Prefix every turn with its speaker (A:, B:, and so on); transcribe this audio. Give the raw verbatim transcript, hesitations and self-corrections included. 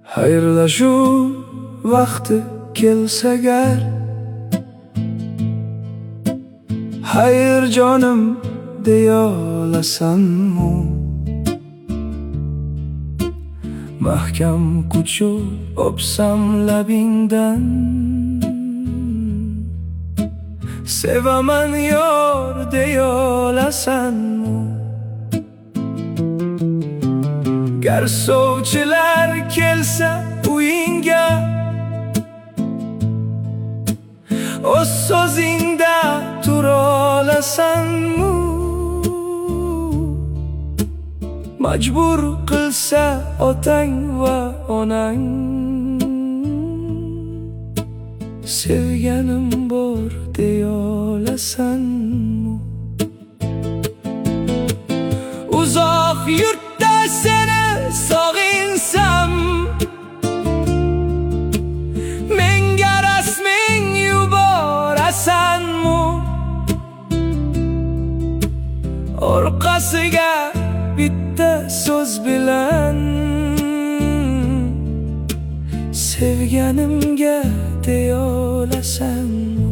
A: Xayrlashuv vaqti kelsa gar, xayr jonim deya olasanmi? Mahkam quchib o'psam labingdan, sevaman yor deya olasanmi? Gar sovchilar kelsa uyingga, o'z so'zingda tura olasanmi? Majbur qilsa otang va onang, sevganim bor deya olasanmi? Uzoq yurtda seni sog'insam, menga rasming yuborasanmi? Orqasiga bitta so'z bilan, sevganimga deya olasanmi?